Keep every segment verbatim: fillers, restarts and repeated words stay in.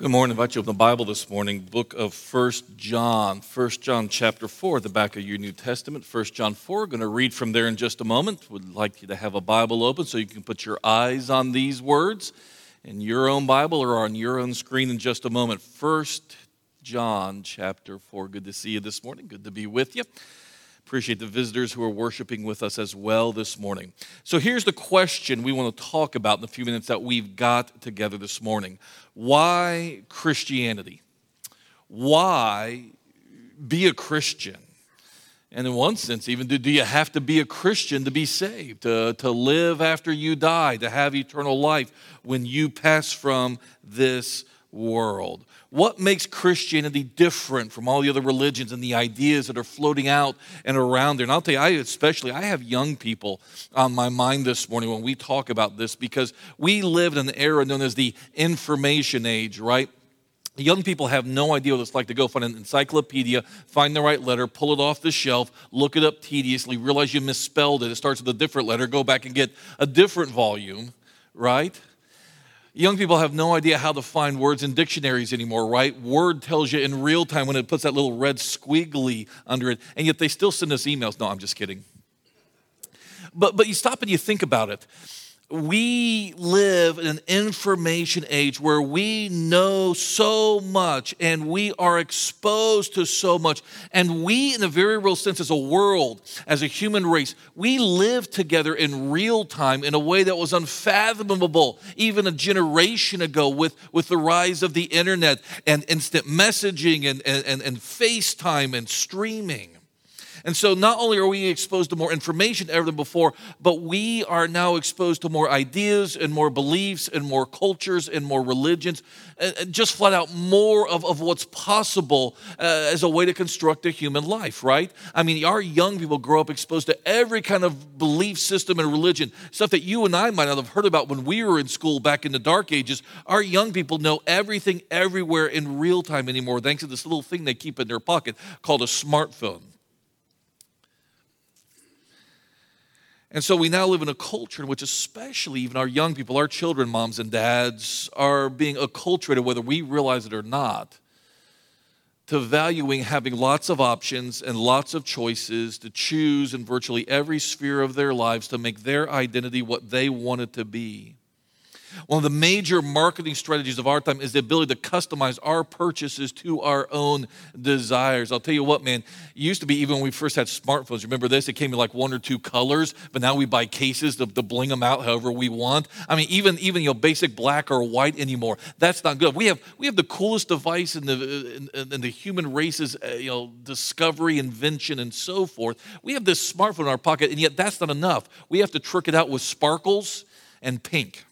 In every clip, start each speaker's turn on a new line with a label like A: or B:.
A: Good morning. I invite you to open the Bible this morning, book of First John. First John chapter four, at the back of your New Testament. First John four, going to read from there in just a moment. Would like you to have a Bible open so you can put your eyes on these words in your own Bible or on your own screen in just a moment. First John chapter four. Good to see you this morning. Good to be with you. Appreciate the visitors who are worshiping with us as well this morning. So here's the question we want to talk about in the few minutes that we've got together this morning. Why Christianity? Why be a Christian? And in one sense, even, do, do you have to be a Christian to be saved, to, to live after you die, to have eternal life when you pass from this world? What makes Christianity different from all the other religions and the ideas that are floating out and around there? And I'll tell you, I especially, I have young people on my mind this morning when we talk about this, because we live in an era known as the information age, right? Young people have no idea what it's like to go find an encyclopedia, find the right letter, pull it off the shelf, look it up tediously, realize you misspelled it, it starts with a different letter, go back and get a different volume, right? Young people have no idea how to find words in dictionaries anymore, right? Word tells you in real time when it puts that little red squiggly under it, and yet they still send us emails. No, I'm just kidding. But but you stop and you think about it. We live in an information age where we know so much and we are exposed to so much. And we, in a very real sense, as a world, as a human race, we live together in real time in a way that was unfathomable even a generation ago with, with the rise of the internet and instant messaging and, and, and FaceTime and streaming. And so not only are we exposed to more information ever than before, but we are now exposed to more ideas and more beliefs and more cultures and more religions, and just flat out more of, of what's possible uh, as a way to construct a human life, right? I mean, our young people grow up exposed to every kind of belief system and religion, stuff that you and I might not have heard about when we were in school back in the dark ages. Our young people know everything everywhere in real time anymore, thanks to this little thing they keep in their pocket called a smartphone. And so we now live in a culture in which especially even our young people, our children, moms and dads, are being acculturated, whether we realize it or not, to valuing having lots of options and lots of choices to choose in virtually every sphere of their lives to make their identity what they want it to be. One of the major marketing strategies of our time is the ability to customize our purchases to our own desires. I'll tell you what, man, it used to be, even when we first had smartphones, remember this? It came in like one or two colors, but now we buy cases to, to bling them out however we want. I mean, even, even you know, basic black or white anymore. That's not good. We have we have the coolest device in the in, in the human race's uh, you know discovery, invention, and so forth. We have this smartphone in our pocket, and yet that's not enough. We have to trick it out with sparkles and pink.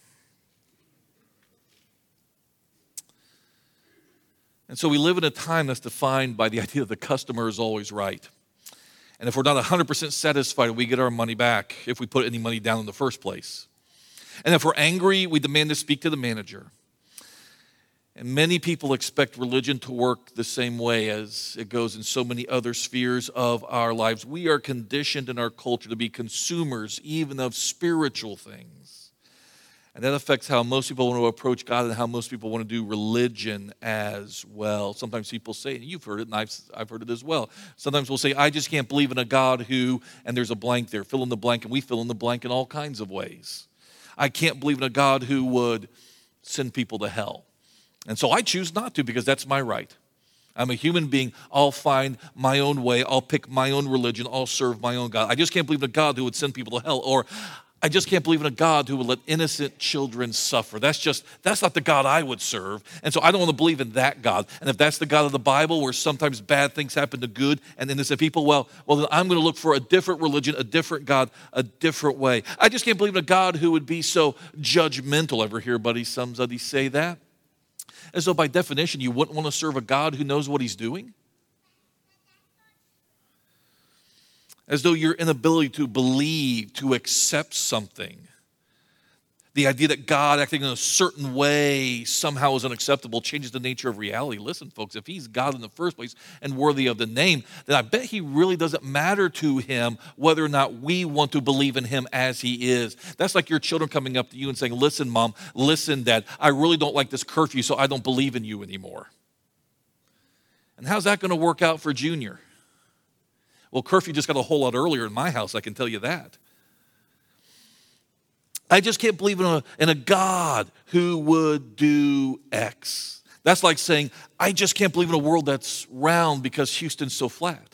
A: And so we live in a time that's defined by the idea that the customer is always right. And if we're not one hundred percent satisfied, we get our money back if we put any money down in the first place. And if we're angry, we demand to speak to the manager. And many people expect religion to work the same way as it goes in so many other spheres of our lives. We are conditioned in our culture to be consumers even of spiritual things. And that affects how most people want to approach God and how most people want to do religion as well. Sometimes people say, and you've heard it, and I've, I've heard it as well. Sometimes we'll say, I just can't believe in a God who, and there's a blank there, fill in the blank, and we fill in the blank in all kinds of ways. I can't believe in a God who would send people to hell. And so I choose not to because that's my right. I'm a human being. I'll find my own way. I'll pick my own religion. I'll serve my own God. I just can't believe in a God who would send people to hell. Or I just can't believe in a God who would let innocent children suffer. That's just, that's not the God I would serve. And so I don't want to believe in that God. And if that's the God of the Bible where sometimes bad things happen to good and innocent people, well, well, then I'm going to look for a different religion, a different God, a different way. I just can't believe in a God who would be so judgmental. Ever hear buddy somebody say that? As though by definition you wouldn't want to serve a God who knows what he's doing. As though your inability to believe, to accept something, The idea that God acting in a certain way somehow is unacceptable changes the nature of reality. Listen, folks, if he's God in the first place and worthy of the name, then I bet he really doesn't matter to him whether or not we want to believe in him as he is. That's like your children coming up to you and saying, listen, Mom, listen, Dad, I really don't like this curfew, so I don't believe in you anymore. And how's that going to work out for Junior? Well, curfew just got a whole lot earlier in my house, I can tell you that. I just can't believe in a, in a God who would do X. That's like saying, I just can't believe in a world that's round because Houston's so flat.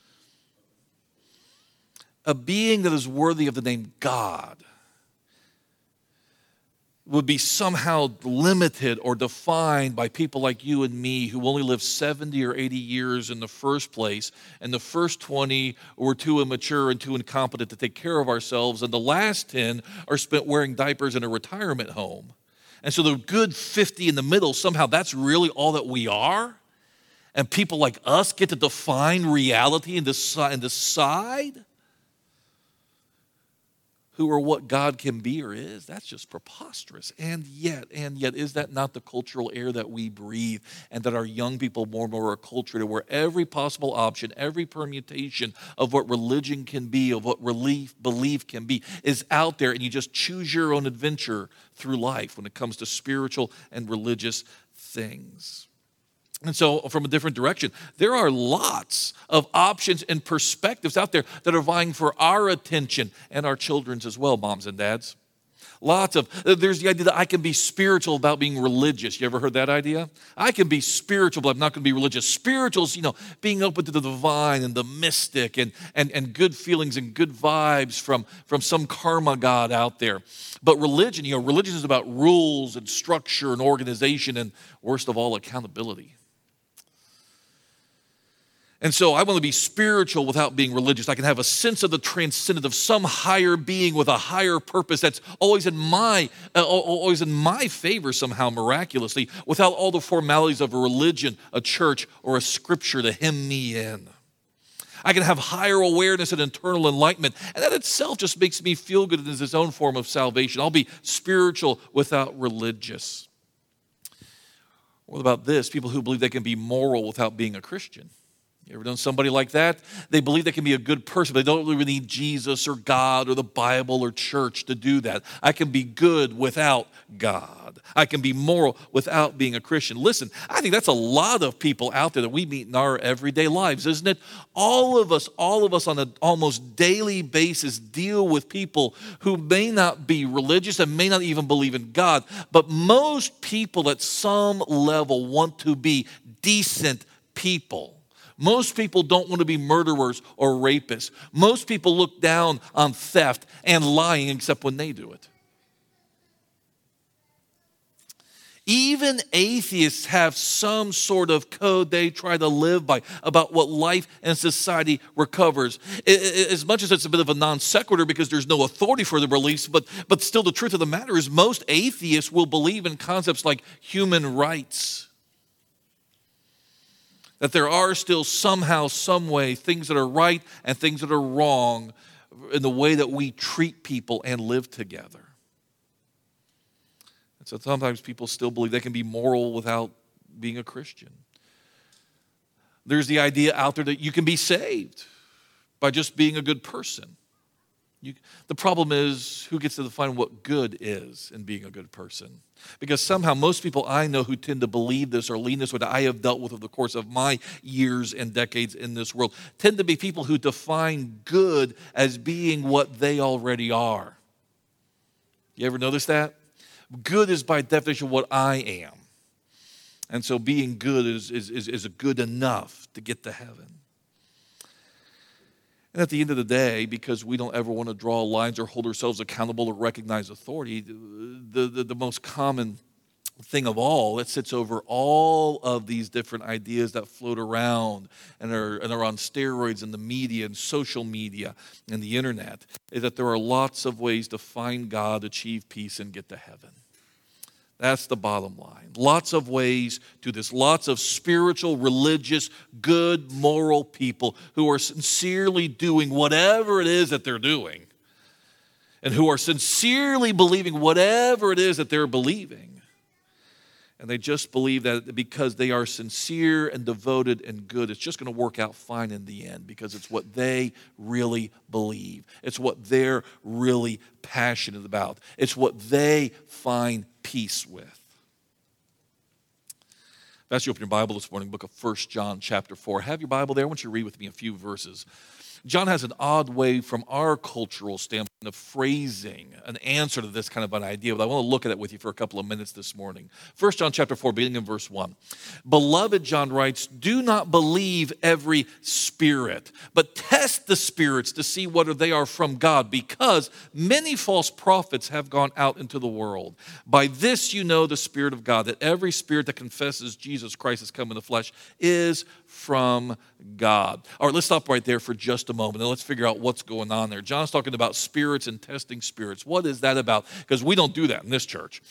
A: A being that is worthy of the name God would be somehow limited or defined by people like you and me who only lived seventy or eighty years in the first place, and the first twenty were too immature and too incompetent to take care of ourselves, and the last ten are spent wearing diapers in a retirement home. And so the good fifty in the middle, somehow that's really all that we are? And people like us get to define reality and decide, and decide who or what God can be or is? That's just preposterous. And yet, and yet, is that not the cultural air that we breathe, and that our young people more and more are acculturated, where every possible option, every permutation of what religion can be, of what relief, belief can be, is out there, and you just choose your own adventure through life when it comes to spiritual and religious things. And so, from a different direction, there are lots of options and perspectives out there that are vying for our attention and our children's as well, moms and dads. Lots of, there's the idea that I can be spiritual about being religious. You ever heard that idea? I can be spiritual, but I'm not going to be religious. Spiritual's, you know, being open to the divine and the mystic and, and, and good feelings and good vibes from, from some karma god out there. But religion, you know, religion is about rules and structure and organization and, worst of all, accountability. And so I want to be spiritual without being religious. I can have a sense of the transcendent, of some higher being with a higher purpose that's always in my, uh, always in my favor somehow miraculously, without all the formalities of a religion, a church, or a scripture to hem me in. I can have higher awareness and internal enlightenment, and that itself just makes me feel good and is its own form of salvation. I'll be spiritual without religious. What about this? People who believe they can be moral without being a Christian. You ever known somebody like that? They believe they can be a good person, but they don't really need Jesus or God or the Bible or church to do that. I can be good without God. I can be moral without being a Christian. Listen, I think that's a lot of people out there that we meet in our everyday lives, isn't it? All of us, all of us on an almost daily basis deal with people who may not be religious and may not even believe in God, but most people at some level want to be decent people. Most people don't want to be murderers or rapists. Most people look down on theft and lying except when they do it. Even atheists have some sort of code they try to live by about what life and society recovers. As much as it's a bit of a non sequitur because there's no authority for the beliefs, but, but still the truth of the matter is most atheists will believe in concepts like human rights. That there are still somehow, some way, things that are right and things that are wrong in the way that we treat people and live together. And so sometimes people still believe they can be moral without being a Christian. There's the idea out there that you can be saved by just being a good person. You, the problem is, who gets to define what good is in being a good person? Because somehow most people I know who tend to believe this or lean this way that I have dealt with over the course of my years and decades in this world tend to be people who define good as being what they already are. You ever notice that? Good is by definition what I am. And so being good is, is, is, is good enough to get to heaven. And at the end of the day, because we don't ever want to draw lines or hold ourselves accountable or recognize authority, the, the, the most common thing of all that sits over all of these different ideas that float around and are, and are on steroids in the media and social media and the internet is that there are lots of ways to find God, achieve peace, and get to heaven. That's the bottom line. Lots of ways to this. Lots of spiritual, religious, good, moral people who are sincerely doing whatever it is that they're doing and who are sincerely believing whatever it is that they're believing. And they just believe that because they are sincere and devoted and good, it's just going to work out fine in the end because it's what they really believe. It's what they're really passionate about. It's what they find peace with. As you open your Bible this morning, book of First John chapter four. Have your Bible there. I want you to read with me a few verses. John has an odd way from our cultural standpoint of phrasing an answer to this kind of an idea, but I want to look at it with you for a couple of minutes this morning. First John chapter four, beginning in verse one. Beloved, John writes, do not believe every spirit, but test the spirits to see whether they are from God, because many false prophets have gone out into the world. By this you know the Spirit of God, that every spirit that confesses Jesus Christ has come in the flesh is from God. All right, let's stop right there for just a moment and let's figure out what's going on there. John's talking about spirits and testing spirits. What is that about? Because we don't do that in this church.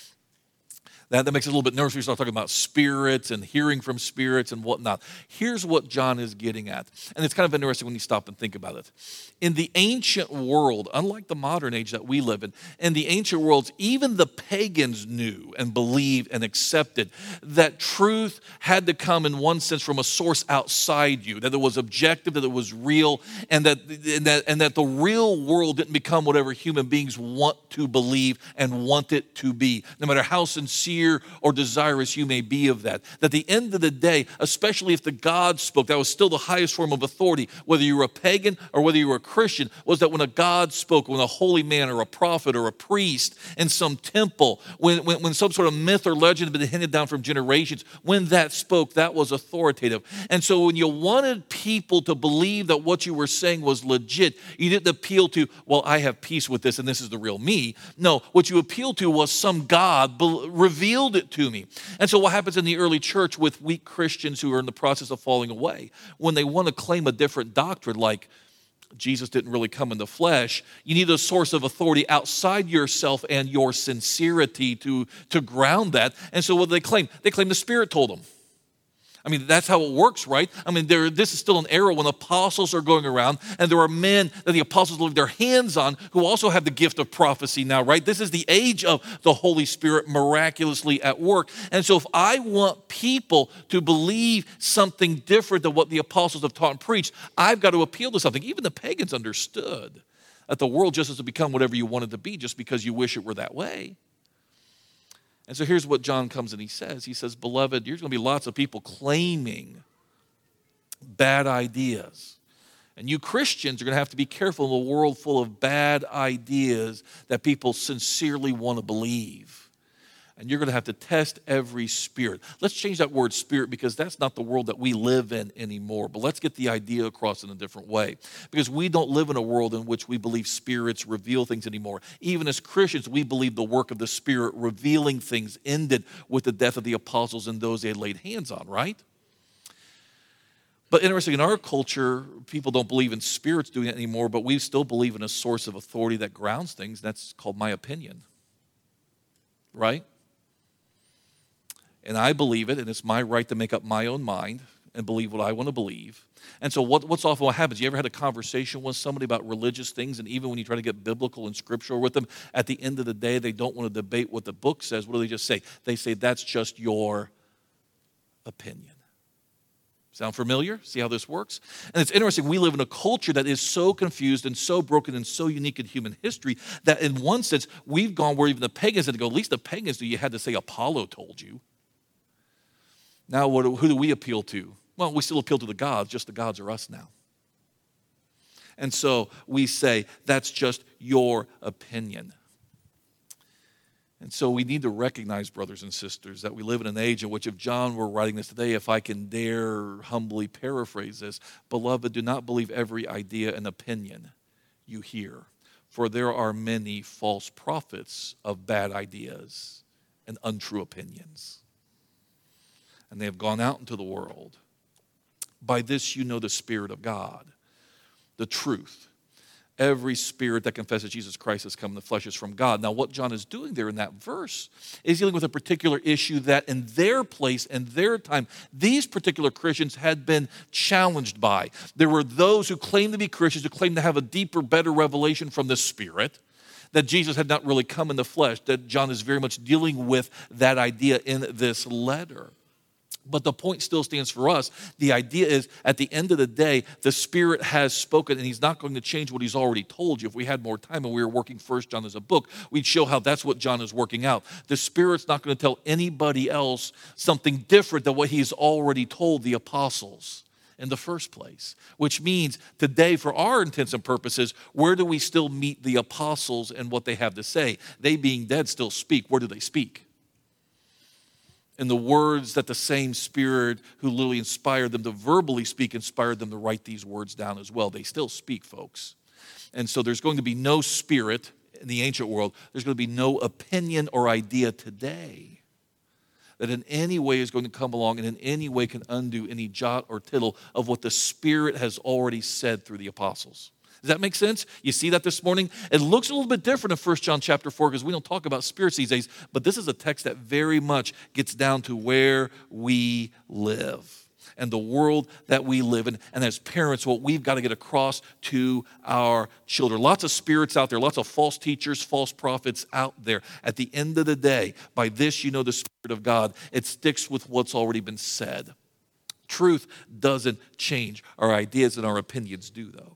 A: That, that makes it a little bit nervous. We start talking about spirits and hearing from spirits and whatnot. Here's what John is getting at. And it's kind of interesting when you stop and think about it. In the ancient world, unlike the modern age that we live in, in the ancient worlds, even the pagans knew and believed and accepted that truth had to come in one sense from a source outside you, that it was objective, that it was real, and that, and that, and that the real world didn't become whatever human beings want to believe and want it to be, no matter how sincere or desirous you may be of that. That at the end of the day, especially if the God spoke, that was still the highest form of authority, whether you were a pagan or whether you were a Christian, was that when a God spoke, when a holy man or a prophet or a priest in some temple, when, when, when some sort of myth or legend had been handed down from generations, when that spoke, that was authoritative. And so when you wanted people to believe that what you were saying was legit, you didn't appeal to, well, I have peace with this and this is the real me. No, what you appealed to was some God be- revealed it to me. And so what happens in the early church with weak Christians who are in the process of falling away, when they want to claim a different doctrine like Jesus didn't really come in the flesh, you need a source of authority outside yourself and your sincerity to, to ground that. And so what do they claim? They claim the Spirit told them. I mean, that's how it works, right? I mean, there, this is still an era when apostles are going around and there are men that the apostles leave their hands on who also have the gift of prophecy now, right? This is the age of the Holy Spirit miraculously at work. And so if I want people to believe something different than what the apostles have taught and preached, I've got to appeal to something. Even the pagans understood that the world just has to become whatever you want it to be just because you wish it were that way. And so here's what John comes and he says. He says, beloved, there's going to be lots of people claiming bad ideas. And you Christians are going to have to be careful in a world full of bad ideas that people sincerely want to believe. And you're going to have to test every spirit. Let's change that word spirit because that's not the world that we live in anymore. But let's get the idea across in a different way. Because we don't live in a world in which we believe spirits reveal things anymore. Even as Christians, we believe the work of the Spirit revealing things ended with the death of the apostles and those they had laid hands on, right? But interesting, in our culture, people don't believe in spirits doing it anymore, but we still believe in a source of authority that grounds things. That's called my opinion, right? And I believe it, and it's my right to make up my own mind and believe what I want to believe. And so what, what's often what happens, you ever had a conversation with somebody about religious things, and even when you try to get biblical and scriptural with them, at the end of the day, they don't want to debate what the book says. What do they just say? They say, that's just your opinion. Sound familiar? See how this works? And it's interesting, we live in a culture that is so confused and so broken and so unique in human history that in one sense, we've gone where even the pagans had to go, at least the pagans do, you had to say Apollo told you. Now, what, who do we appeal to? Well, we still appeal to the gods, just the gods are us now. And so we say, that's just your opinion. And so we need to recognize, brothers and sisters, that we live in an age in which if John were writing this today, if I can dare humbly paraphrase this, beloved, do not believe every idea and opinion you hear, for there are many false prophets of bad ideas and untrue opinions. And they have gone out into the world. By this you know the Spirit of God, the truth. Every spirit that confesses Jesus Christ has come in the flesh is from God. Now, what John is doing there in that verse is dealing with a particular issue that in their place and their time, these particular Christians had been challenged by. There were those who claimed to be Christians, who claimed to have a deeper, better revelation from the Spirit. that Jesus had not really come in the flesh, that John is very much dealing with that idea in this letter. But the point still stands for us. The idea is, at the end of the day, the Spirit has spoken, and he's not going to change what he's already told you. If we had more time and we were working First John as a book, we'd show how that's what John is working out. The Spirit's not going to tell anybody else something different than what he's already told the apostles in the first place. Which means today, for our intents and purposes, where do we still meet the apostles and what they have to say? They, being dead, still speak. Where do they speak? In the words that the same Spirit who literally inspired them to verbally speak inspired them to write these words down as well. They still speak, folks. And so there's going to be no spirit in the ancient world. There's going to be no opinion or idea today that in any way is going to come along and in any way can undo any jot or tittle of what the Spirit has already said through the apostles. Does that make sense? You see that this morning? It looks a little bit different in First John chapter four because we don't talk about spirits these days, but this is a text that very much gets down to where we live and the world that we live in. And as parents, what we've got to get across to our children. Lots of spirits out there, lots of false teachers, false prophets out there. At the end of the day, by this you know the Spirit of God. It sticks with what's already been said. Truth doesn't change. Our ideas and our opinions do, though.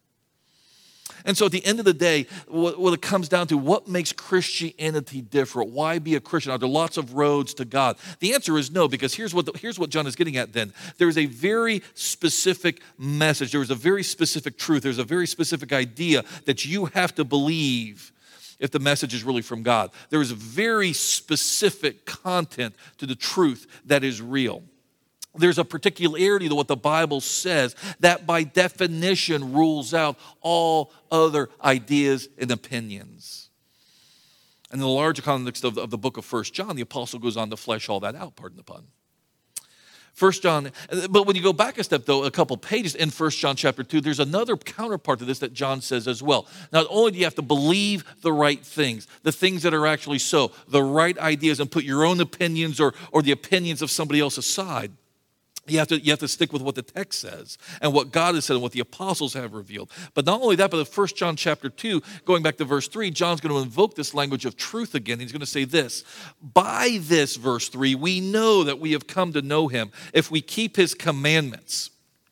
A: And so at the end of the day, what it comes down to, what makes Christianity different? Why be a Christian? Are there lots of roads to God? The answer is no, because here's what, the, here's what John is getting at then. There's a very specific message. There's a very specific truth. There's a very specific idea that you have to believe if the message is really from God. There is a very specific content to the truth that is real. There's a particularity to what the Bible says that by definition rules out all other ideas and opinions. And in the larger context of the, of the book of First John, the apostle goes on to flesh all that out, pardon the pun. First John, but when you go back a step, though, a couple pages in First John chapter two, there's another counterpart to this that John says as well. Not only do you have to believe the right things, the things that are actually so, the right ideas, and put your own opinions or, or the opinions of somebody else aside, You have, to, you have to stick with what the text says and what God has said and what the apostles have revealed. But not only that, but in First John chapter two, going back to verse three, John's going to invoke this language of truth again. He's going to say this, by this, verse three, we know that we have come to know him if we keep his commandments.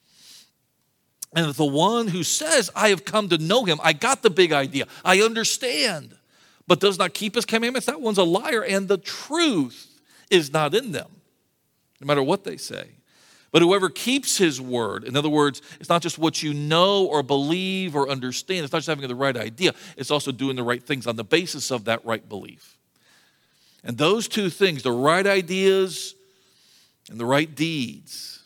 A: And if the one who says, I have come to know him, I got the big idea, I understand, but does not keep his commandments, that one's a liar, and the truth is not in them, no matter what they say. But whoever keeps his word, in other words, it's not just what you know or believe or understand. It's not just having the right idea. It's also doing the right things on the basis of that right belief. And those two things, the right ideas and the right deeds,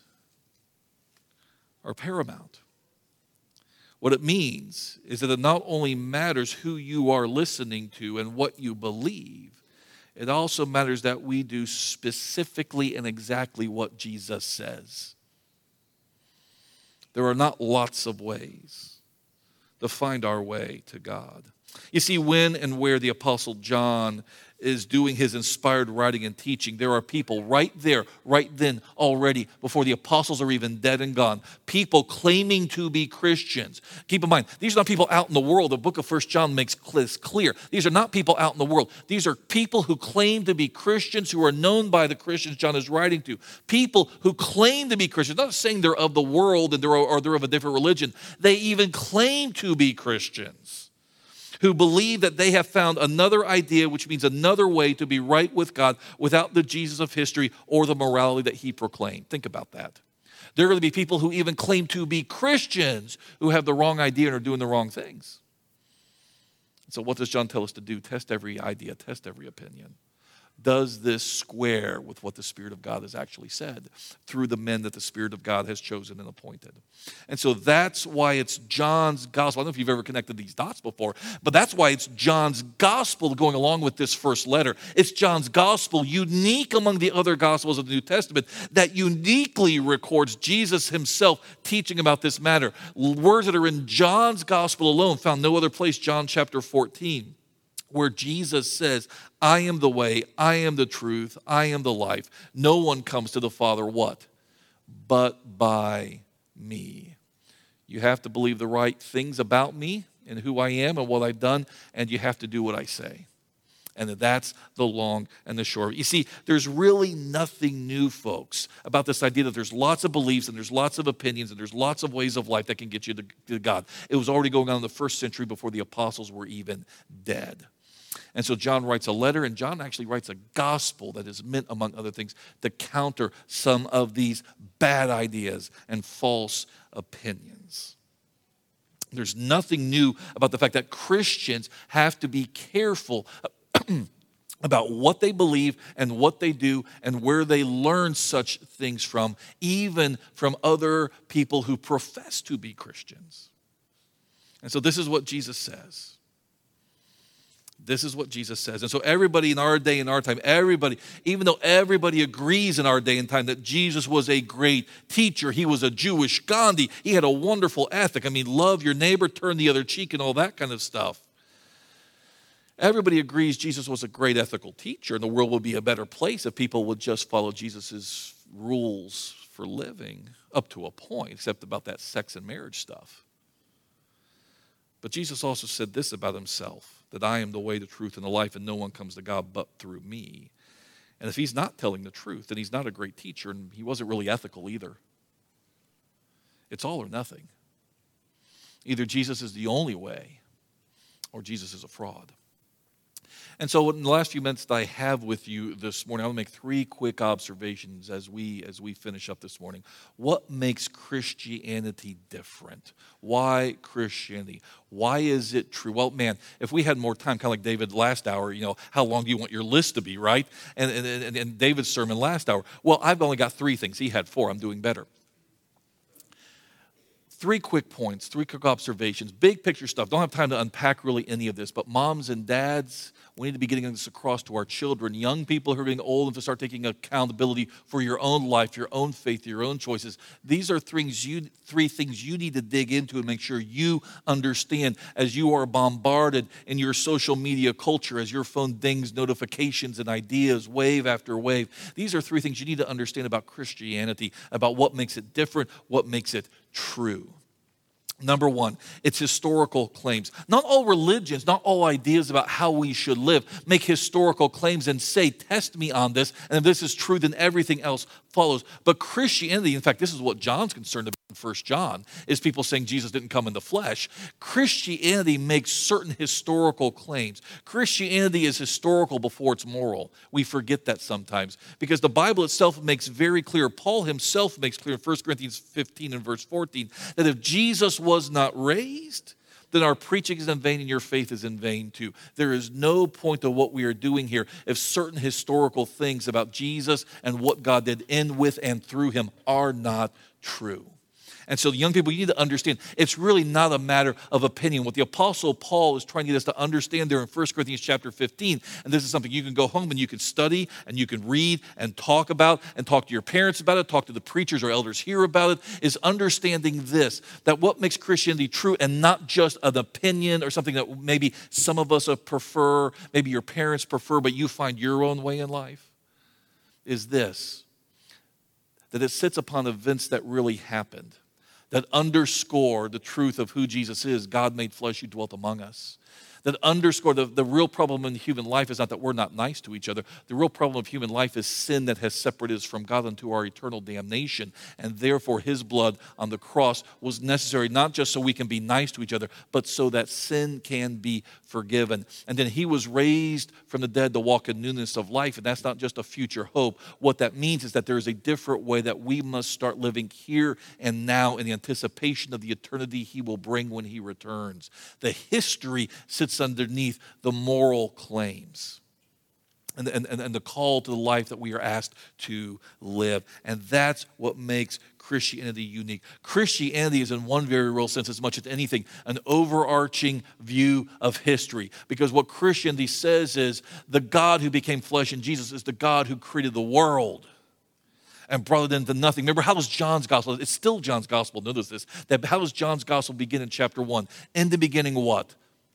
A: are paramount. What it means is that it not only matters who you are listening to and what you believe, it also matters that we do specifically and exactly what Jesus says. There are not lots of ways to find our way to God. You see, when and where the Apostle John is doing his inspired writing and teaching, there are people right there, right then, already, before the apostles are even dead and gone, people claiming to be Christians. Keep in mind, these are not people out in the world. The book of First John makes this clear. These are not people out in the world. These are people who claim to be Christians, who are known by the Christians John is writing to. People who claim to be Christians, not saying they're of the world and they're, or they're of a different religion. They even claim to be Christians, who believe that they have found another idea, which means another way to be right with God without the Jesus of history or the morality that he proclaimed. Think about that. There are going to be people who even claim to be Christians who have the wrong idea and are doing the wrong things. So what does John tell us to do? Test every idea, test every opinion. Does this square with what the Spirit of God has actually said through the men that the Spirit of God has chosen and appointed? And so that's why it's John's gospel. I don't know if you've ever connected these dots before, but that's why it's John's gospel going along with this first letter. It's John's gospel, unique among the other gospels of the New Testament, that uniquely records Jesus himself teaching about this matter. Words that are in John's gospel alone, found no other place, John chapter fourteen. Where Jesus says, I am the way, I am the truth, I am the life. No one comes to the Father, what? But by me. You have to believe the right things about me and who I am and what I've done, and you have to do what I say. And that's the long and the short. You see, there's really nothing new, folks, about this idea that there's lots of beliefs and there's lots of opinions and there's lots of ways of life that can get you to, to God. It was already going on in the first century before the apostles were even dead. And so John writes a letter, and John actually writes a gospel that is meant, among other things, to counter some of these bad ideas and false opinions. There's nothing new about the fact that Christians have to be careful about what they believe and what they do and where they learn such things from, even from other people who profess to be Christians. And so this is what Jesus says. This is what Jesus says. And so everybody in our day and our time, everybody, even though everybody agrees in our day and time that Jesus was a great teacher, he was a Jewish Gandhi, he had a wonderful ethic. I mean, love your neighbor, turn the other cheek, and all that kind of stuff. Everybody agrees Jesus was a great ethical teacher, and the world would be a better place if people would just follow Jesus' rules for living, up to a point, except about that sex and marriage stuff. But Jesus also said this about himself, that I am the way, the truth, and the life, and no one comes to God but through me. And if he's not telling the truth, then he's not a great teacher, and he wasn't really ethical either. It's all or nothing. Either Jesus is the only way, or Jesus is a fraud. And so in the last few minutes that I have with you this morning, I want to make three quick observations as we as we finish up this morning. What makes Christianity different? Why Christianity? Why is it true? Well, man, if we had more time, kind of like David last hour, you know, how long do you want your list to be, right? And, and, and, and David's sermon last hour, well, I've only got three things. He had four. I'm doing better. Three quick points, three quick observations, big picture stuff. Don't have time to unpack really any of this, but moms and dads, we need to be getting this across to our children. Young people who are getting old and to start taking accountability for your own life, your own faith, your own choices. These are things you, three things you need to dig into and make sure you understand as you are bombarded in your social media culture, as your phone dings notifications and ideas wave after wave. These are three things you need to understand about Christianity, about what makes it different, what makes it true. Number one, it's historical claims. Not all religions, not all ideas about how we should live make historical claims and say, test me on this, and if this is true, then everything else follows. But Christianity, in fact, this is what John's concerned about in First John, is people saying Jesus didn't come in the flesh. Christianity makes certain historical claims. Christianity is historical before it's moral. We forget that sometimes because the Bible itself makes very clear, Paul himself makes clear in First Corinthians fifteen and verse fourteen, that if Jesus was not raised, then our preaching is in vain and your faith is in vain too. There is no point to what we are doing here if certain historical things about Jesus and what God did in, with, and through him are not true. And so, young people, you need to understand, it's really not a matter of opinion. What the Apostle Paul is trying to get us to understand there in First Corinthians chapter fifteen, and this is something you can go home and you can study and you can read and talk about and talk to your parents about it, talk to the preachers or elders here about it, is understanding this, that what makes Christianity true and not just an opinion or something that maybe some of us prefer, maybe your parents prefer, but you find your own way in life, is this, that it sits upon events that really happened, that underscore the truth of who Jesus is, God made flesh who dwelt among us. That underscore the, the real problem in human life is not that we're not nice to each other. The real problem of human life is sin that has separated us from God unto our eternal damnation. And therefore his blood on the cross was necessary, not just so we can be nice to each other, but so that sin can be forgiven. And then he was raised from the dead to walk in newness of life. And that's not just a future hope. What that means is that there is a different way that we must start living here and now in the anticipation of the eternity he will bring when he returns. The history sits underneath the moral claims and, and, and the call to the life that we are asked to live. And that's what makes Christianity unique. Christianity is, in one very real sense, as much as anything, an overarching view of history. Because what Christianity says is the God who became flesh in Jesus is the God who created the world and brought it into nothing. Remember, how does John's gospel, it's still John's gospel, notice this, that how does John's gospel begin in chapter one? In the beginning, what?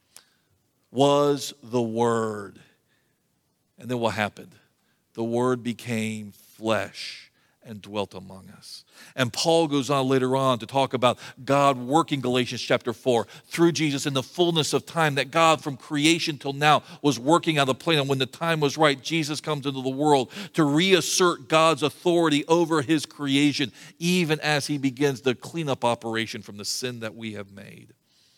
A: Was the Word. And then what happened? The Word became flesh and dwelt among us. And Paul goes on later on to talk about God working, Galatians chapter four, through Jesus in the fullness of time, that God from creation till now was working out a plan. And when the time was right, Jesus comes into the world to reassert God's authority over his creation, even as he begins the cleanup operation from the sin that we have made.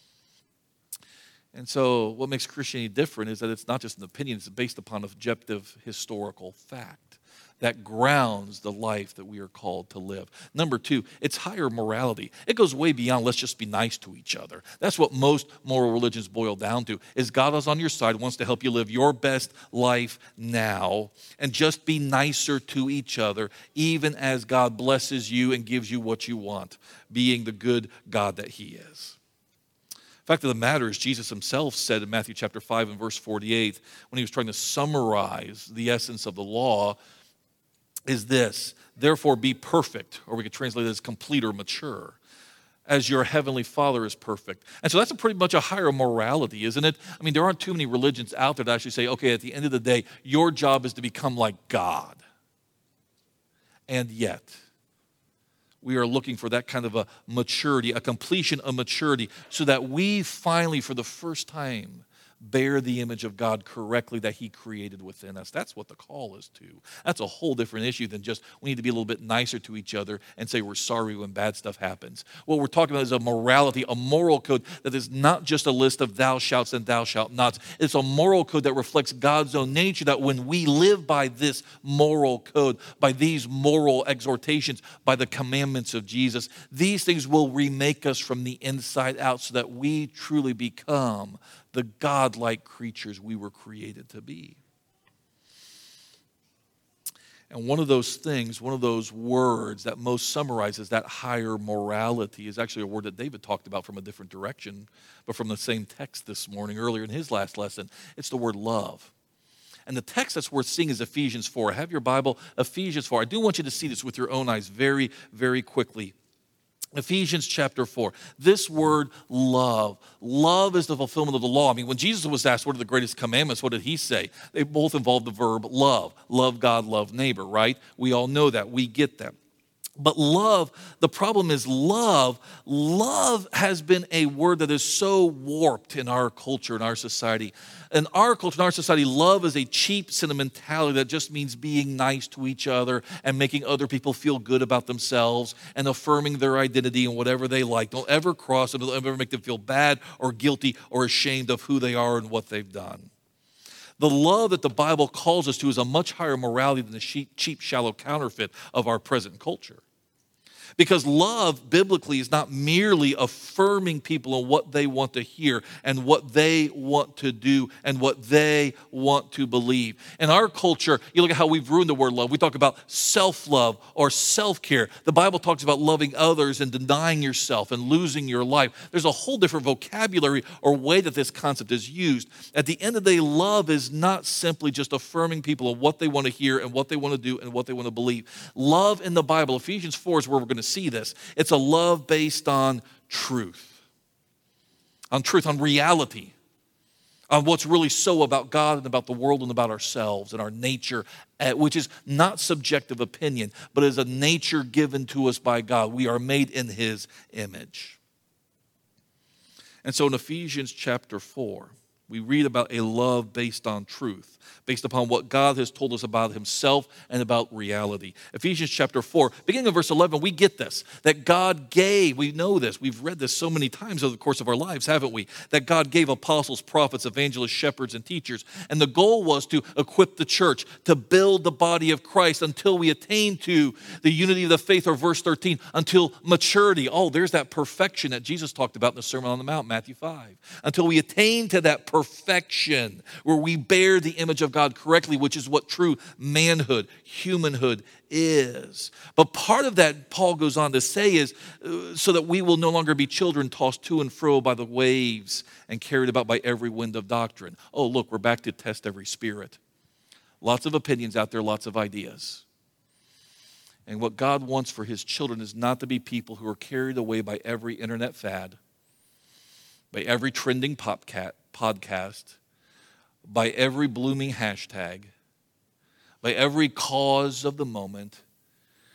A: And so what makes Christianity different is that it's not just an opinion, it's based upon objective historical fact that grounds the life that we are called to live. Number two, it's higher morality. It goes way beyond let's just be nice to each other. That's what most moral religions boil down to, is God is on your side, wants to help you live your best life now, and just be nicer to each other, even as God blesses you and gives you what you want, being the good God that he is. Fact of the matter is, Jesus himself said in Matthew chapter five and verse forty-eight, when he was trying to summarize the essence of the law, is this: therefore be perfect, or we could translate it as complete or mature, as your heavenly Father is perfect. And so that's a pretty much a higher morality, isn't it? I mean, there aren't too many religions out there that actually say, okay, at the end of the day, your job is to become like God. And yet, we are looking for that kind of a maturity, a completion of maturity, so that we finally, for the first time, bear the image of God correctly that he created within us. That's what the call is to. That's a whole different issue than just we need to be a little bit nicer to each other and say we're sorry when bad stuff happens. What we're talking about is a morality, a moral code that is not just a list of thou shalt and thou shalt nots. It's a moral code that reflects God's own nature, that when we live by this moral code, by these moral exhortations, by the commandments of Jesus, these things will remake us from the inside out so that we truly become the God-like creatures we were created to be. And one of those things, one of those words that most summarizes that higher morality is actually a word that David talked about from a different direction, but from the same text this morning, earlier in his last lesson. It's the word love. And the text that's worth seeing is Ephesians four. Have your Bible, Ephesians four. I do want you to see this with your own eyes very, very quickly. Ephesians chapter four, this word love. Love is the fulfillment of the law. I mean, when Jesus was asked what are the greatest commandments, what did he say? They both involve the verb love. Love God, love neighbor, right? We all know that. We get that. But love, the problem is love. Love has been a word that is so warped in our culture, in our society. In our culture, in our society, love is a cheap sentimentality that just means being nice to each other and making other people feel good about themselves and affirming their identity and whatever they like. Don't ever cross them. Don't ever make them feel bad or guilty or ashamed of who they are and what they've done. The love that the Bible calls us to is a much higher morality than the cheap, shallow counterfeit of our present culture. Because love, biblically, is not merely affirming people on what they want to hear and what they want to do and what they want to believe. In our culture, you look at how we've ruined the word love. We talk about self-love or self-care. The Bible talks about loving others and denying yourself and losing your life. There's a whole different vocabulary or way that this concept is used. At the end of the day, love is not simply just affirming people on what they want to hear and what they want to do and what they want to believe. Love in the Bible, Ephesians four is where we're going to see this. It's a love based on truth, on truth, on reality, on what's really so about God and about the world and about ourselves and our nature, which is not subjective opinion, but is a nature given to us by God. We are made in his image. And so in Ephesians chapter four, we read about a love based on truth, based upon what God has told us about himself and about reality. Ephesians chapter four, beginning of verse eleven, we get this, that God gave, we know this, we've read this so many times over the course of our lives, haven't we? That God gave apostles, prophets, evangelists, shepherds, and teachers. And the goal was to equip the church, to build the body of Christ until we attain to the unity of the faith, or verse thirteen, until maturity. Oh, there's that perfection that Jesus talked about in the Sermon on the Mount, Matthew five. Until we attain to that perfection where we bear the image of God correctly, which is what true manhood, humanhood is. But part of that, Paul goes on to say, is uh, so that we will no longer be children tossed to and fro by the waves and carried about by every wind of doctrine. Oh, look, we're back to test every spirit. Lots of opinions out there, lots of ideas. And what God wants for his children is not to be people who are carried away by every internet fad, by every trending popcat, podcast, by every blooming hashtag, by every cause of the moment,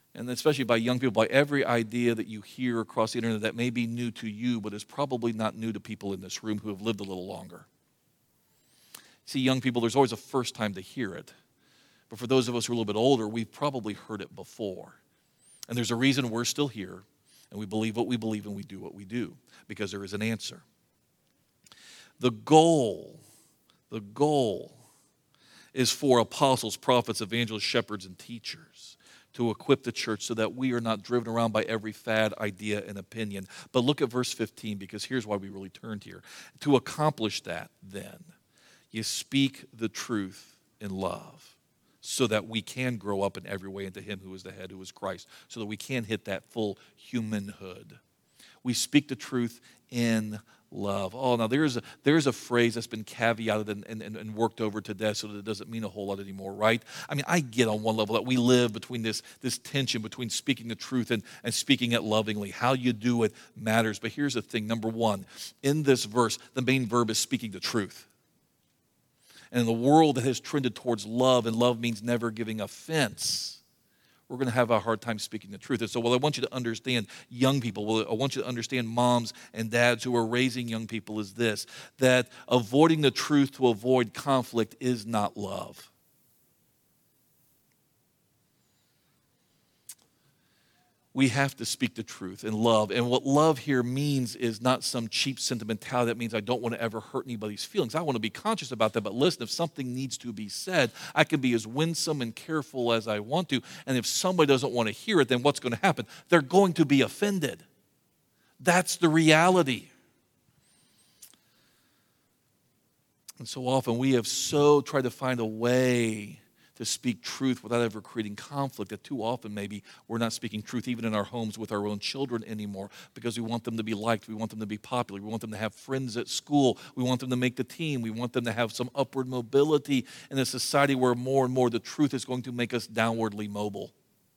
A: and especially by young people, by every idea that you hear across the internet that may be new to you, but is probably not new to people in this room who have lived a little longer. See, young people, there's always a first time to hear it. But for those of us who are a little bit older, we've probably heard it before. And there's a reason we're still here, and we believe what we believe and we do what we do, because there is an answer. The goal, the goal is for apostles, prophets, evangelists, shepherds, and teachers to equip the church so that we are not driven around by every fad, idea, and opinion. But look at verse fifteen, because here's why we really turned here. To accomplish that, then, you speak the truth in love, so that we can grow up in every way into him who is the head, who is Christ, so that we can hit that full humanhood. We speak the truth in love. Oh, now there's a, there's a phrase that's been caveated and, and, and worked over to death so that it doesn't mean a whole lot anymore, right? I mean, I get on one level that we live between this, this tension between speaking the truth and, and speaking it lovingly. How you do it matters. But here's the thing. Number one, in this verse, the main verb is speaking the truth. And in the world that has trended towards love, and love means never giving offense, we're going to have a hard time speaking the truth. And so what I want you to understand, young people, what I want you to understand, moms and dads who are raising young people, is this, that avoiding the truth to avoid conflict is not love. We have to speak the truth in love. And what love here means is not some cheap sentimentality that means I don't want to ever hurt anybody's feelings. I want to be conscious about that. But listen, if something needs to be said, I can be as winsome and careful as I want to. And if somebody doesn't want to hear it, then what's going to happen? They're going to be offended. That's the reality. And so often we have so tried to find a way to speak truth without ever creating conflict, that too often maybe we're not speaking truth even in our homes with our own children anymore, because we want them to be liked, we want them to be popular, we want them to have friends at school, we want them to make the team, we want them to have some upward mobility in a society where more and more the truth is going to make us downwardly mobile.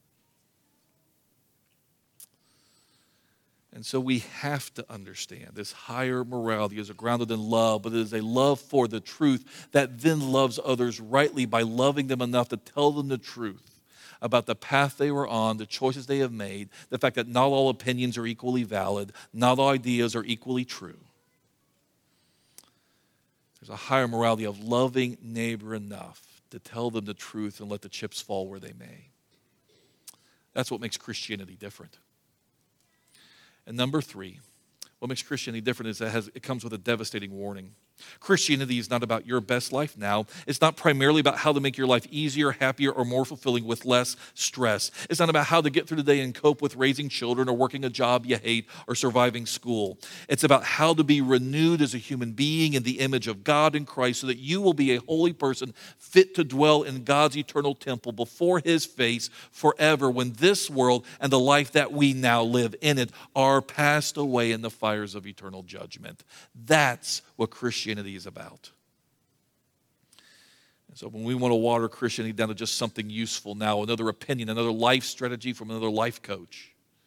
A: And so we have to understand this higher morality is grounded in love, but it is a love for the truth that then loves others rightly by loving them enough to tell them the truth about the path they were on, the choices they have made, the fact that not all opinions are equally valid, not all ideas are equally true. There's a higher morality of loving neighbor enough to tell them the truth and let the chips fall where they may. That's what makes Christianity different. And number three, what makes Christianity different is that it, has, it comes with a devastating warning. Christianity is not about your best life now. It's not primarily about how to make your life easier, happier, or more fulfilling with less stress. It's not about how to get through the day and cope with raising children or working a job you hate or surviving school. It's about how to be renewed as a human being in the image of God in Christ so that you will be a holy person fit to dwell in God's eternal temple before his face forever when this world and the life that we now live in it are passed away in the fires of eternal judgment. That's what Christianity is about. And so when we want to water Christianity down to just something useful now, another opinion, another life strategy from another life coach,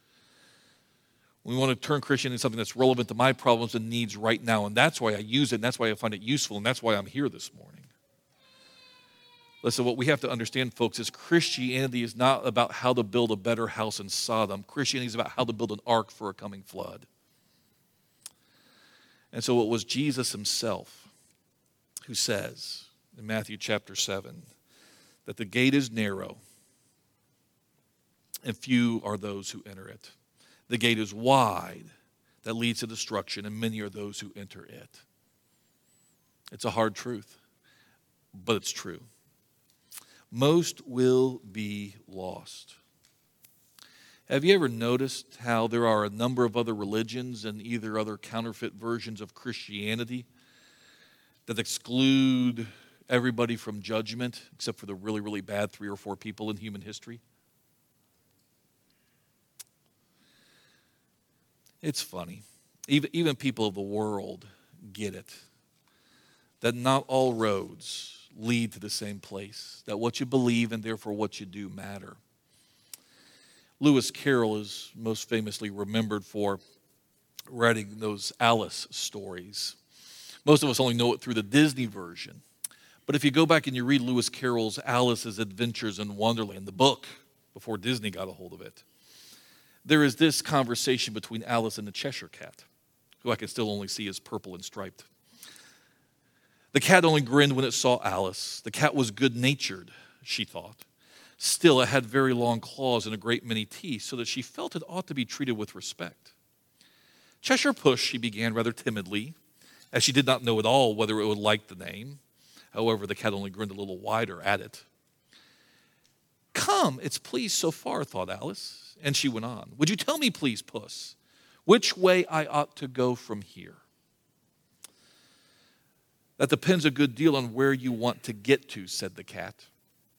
A: we want to turn Christianity into something that's relevant to my problems and needs right now, and that's why I use it, and that's why I find it useful, and that's why I'm here this morning. Listen, what we have to understand, folks, is Christianity is not about how to build a better house in Sodom. Christianity is about how to build an ark for a coming flood. And so it was Jesus himself who says in Matthew chapter seven that the gate is narrow and few are those who enter it. The gate is wide that leads to destruction, and many are those who enter it. It's a hard truth, but it's true. Most will be lost. Have you ever noticed how there are a number of other religions and either other counterfeit versions of Christianity that exclude everybody from judgment except for the really, really bad three or four people in human history? It's funny. Even, even people of the world get it. That not all roads lead to the same place. That what you believe and therefore what you do matter. Lewis Carroll is most famously remembered for writing those Alice stories. Most of us only know it through the Disney version. But if you go back and you read Lewis Carroll's Alice's Adventures in Wonderland, the book, before Disney got a hold of it. There is this conversation between Alice and the Cheshire Cat, who I can still only see as purple and striped. The cat only grinned when it saw Alice. The cat was good-natured, she thought. Still, it had very long claws and a great many teeth, so that she felt it ought to be treated with respect. Cheshire Puss, she began rather timidly, as she did not know at all whether it would like the name. However, the cat only grinned a little wider at it. Come, it's pleased so far, thought Alice. And she went on. Would you tell me, please, Puss, which way I ought to go from here? That depends a good deal on where you want to get to, said the cat.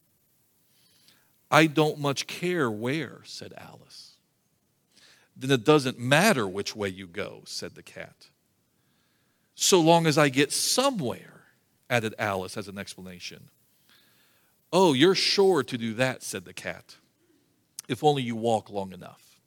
A: I don't much care where, said Alice. Then it doesn't matter which way you go, said the cat. So long as I get somewhere, added Alice as an explanation. Oh, you're sure to do that, said the cat, if only you walk long enough.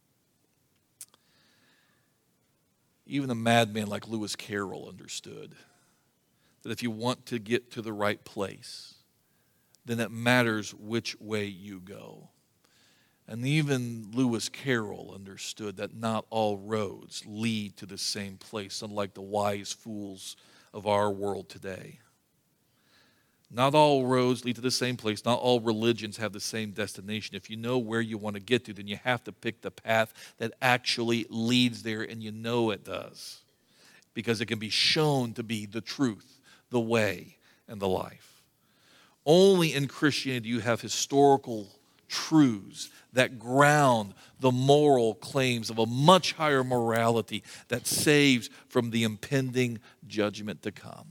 A: Even a madman like Lewis Carroll understood that if you want to get to the right place, then it matters which way you go. And even Lewis Carroll understood that not all roads lead to the same place, unlike the wise fools of our world today. Not all roads lead to the same place. Not all religions have the same destination. If you know where you want to get to, then you have to pick the path that actually leads there, and you know it does, because it can be shown to be the truth, the way, and the life. Only in Christianity do you have historical truths that ground the moral claims of a much higher morality that saves from the impending judgment to come.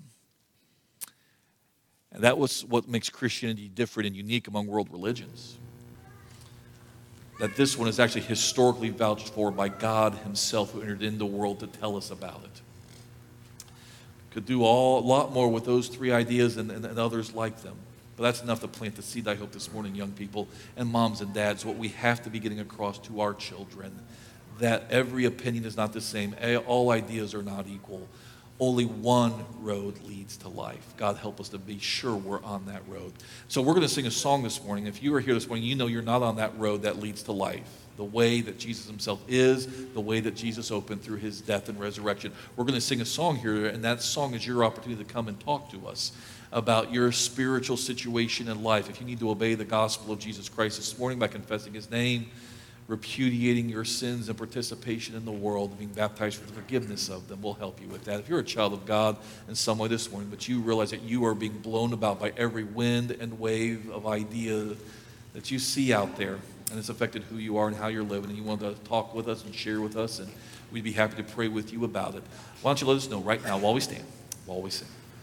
A: And that was what makes Christianity different and unique among world religions. That this one is actually historically vouched for by God himself, who entered into the world to tell us about it. Could do all, a lot more with those three ideas and, and, and others like them. But that's enough to plant the seed, I hope, this morning, young people and moms and dads, what we have to be getting across to our children, that every opinion is not the same. All ideas are not equal. Only one road leads to life. God help us to be sure we're on that road. So we're going to sing a song this morning. If you are here this morning, you know you're not on that road that leads to life. The way that Jesus himself is, the way that Jesus opened through his death and resurrection. We're going to sing a song here, and that song is your opportunity to come and talk to us about your spiritual situation in life. If you need to obey the gospel of Jesus Christ this morning by confessing his name, repudiating your sins and participation in the world, being baptized for the forgiveness of them, will help you with that. If you're a child of God in some way this morning, but you realize that you are being blown about by every wind and wave of idea that you see out there, and it's affected who you are and how you're living, and you want to talk with us and share with us, and we'd be happy to pray with you about it. Why don't you let us know right now while we stand, while we sing.